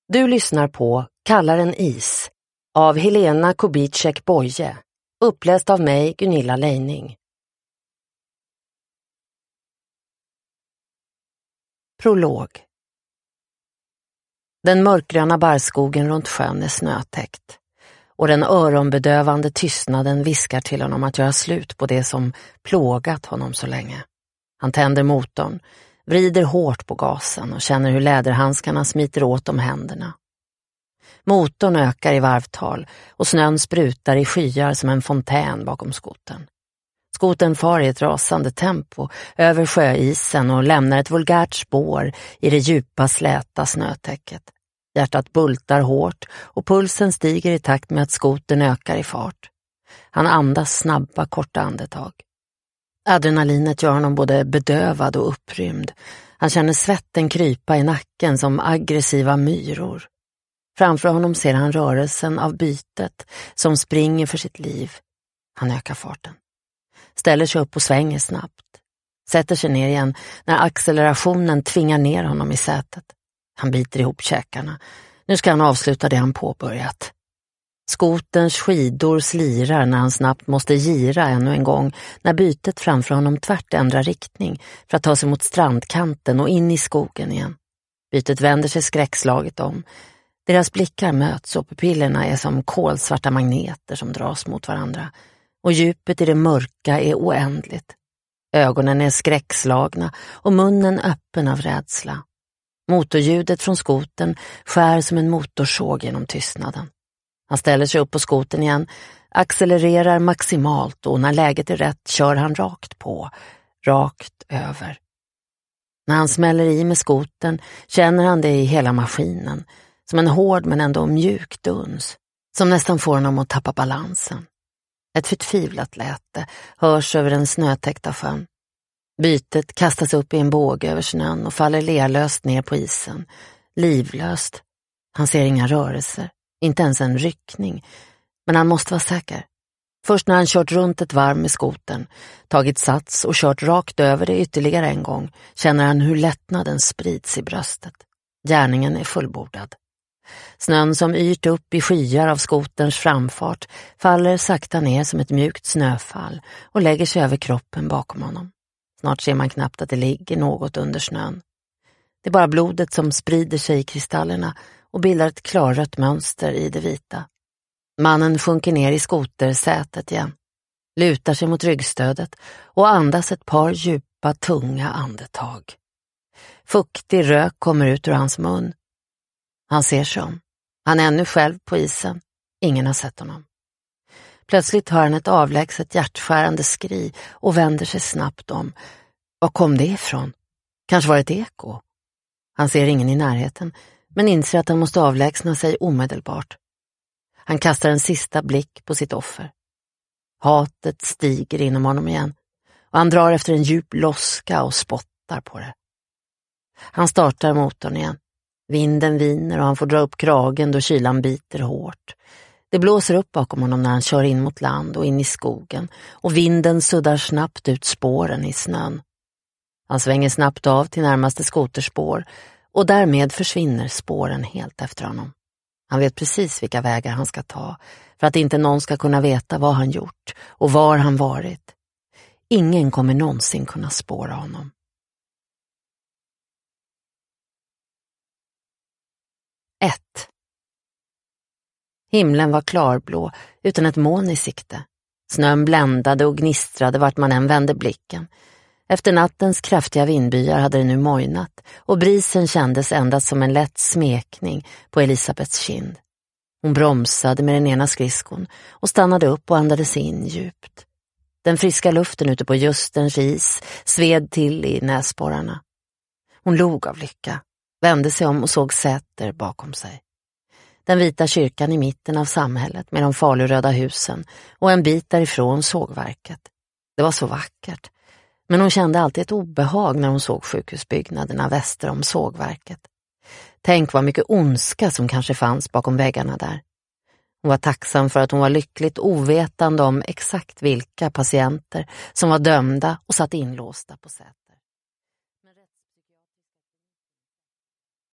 Du lyssnar på Kallar en is av Helena Kubitschek-Boye, uppläst av mig, Gunilla Leining. Prolog. Den mörkgröna barrskogen runt sjön är snötäckt och den öronbedövande tystnaden viskar till honom att göra slut på det som plågat honom så länge. Han tänder motorn, vrider hårt på gasen och känner hur läderhandskarna smiter åt om händerna. Motorn ökar i varvtal och snön sprutar i skyar som en fontän bakom skoten. Skoten far i ett rasande tempo över sjöisen och lämnar ett vulgärt spår i det djupa släta snötäcket. Hjärtat bultar hårt och pulsen stiger i takt med att skoten ökar i fart. Han andas snabba, korta andetag. Adrenalinet gör honom både bedövad och upprymd. Han känner svetten krypa i nacken som aggressiva myror. Framför honom ser han rörelsen av bytet som springer för sitt liv. Han ökar farten. Ställer sig upp och svänger snabbt. Sätter sig ner igen när accelerationen tvingar ner honom i sätet. Han biter ihop käkarna. Nu ska han avsluta det han påbörjat. Skotens skidor slirar när han snabbt måste gira ännu en gång när bytet framför honom tvärt ändrar riktning för att ta sig mot strandkanten och in i skogen igen. Bytet vänder sig skräckslaget om. Deras blickar möts och pupillerna är som kolsvarta magneter som dras mot varandra. Och djupet i det mörka är oändligt. Ögonen är skräckslagna och munnen öppen av rädsla. Motorljudet från skoten skär som en motorsåg genom tystnaden. Han ställer sig upp på skoten igen, accelererar maximalt och när läget är rätt kör han rakt på, rakt över. När han smäller i med skoten känner han det i hela maskinen, som en hård men ändå mjuk duns, som nästan får honom att tappa balansen. Ett förtvivlat läte hörs över den snötäckta sjön. Bytet kastas upp i en båge över snön och faller lerlöst ner på isen. Livlöst. Han ser inga rörelser, inte ens en ryckning. Men han måste vara säker. Först när han kört runt ett varv med skoten, tagit sats och kört rakt över det ytterligare en gång, känner han hur lättnaden sprids i bröstet. Gärningen är fullbordad. Snön som yrt upp i skyar av skoterns framfart faller sakta ner som ett mjukt snöfall och lägger sig över kroppen bakom honom. Snart ser man knappt att det ligger något under snön. Det är bara blodet som sprider sig i kristallerna och bildar ett klarrött mönster i det vita. Mannen sjunker ner i skotersätet igen, lutar sig mot ryggstödet och andas ett par djupa, tunga andetag. Fuktig rök kommer ut ur hans mun. Han ser sig om. Han är ännu själv på isen. Ingen har sett honom. Plötsligt hör han ett avlägset hjärtskärande skri och vänder sig snabbt om. Var kom det ifrån? Kanske var det ett eko? Han ser ingen i närheten, men inser att han måste avlägsna sig omedelbart. Han kastar en sista blick på sitt offer. Hatet stiger inom honom igen och han drar efter en djup loska och spottar på det. Han startar motorn igen. Vinden viner och han får dra upp kragen då kylan biter hårt. Det blåser upp bakom honom när han kör in mot land och in i skogen och vinden suddar snabbt ut spåren i snön. Han svänger snabbt av till närmaste skoterspår och därmed försvinner spåren helt efter honom. Han vet precis vilka vägar han ska ta för att inte någon ska kunna veta vad han gjort och var han varit. Ingen kommer någonsin kunna spåra honom. 1. Himlen var klarblå utan ett moln i sikte. Snön bländade och gnistrade vart man än vände blicken. Efter nattens kraftiga vindbyar hade det nu mojnat och brisen kändes endast som en lätt smekning på Elisabeths kind. Hon bromsade med den ena skridskon och stannade upp och andades in djupt. Den friska luften ute på Justerns is sved till i näsborrarna. Hon log av lycka, vände sig om och såg Säter bakom sig. Den vita kyrkan i mitten av samhället med de faluröda husen och en bit därifrån sågverket. Det var så vackert, men hon kände alltid ett obehag när hon såg sjukhusbyggnaderna väster om sågverket. Tänk vad mycket ondska som kanske fanns bakom väggarna där. Hon var tacksam för att hon var lyckligt ovetande om exakt vilka patienter som var dömda och satt inlåsta på sätet.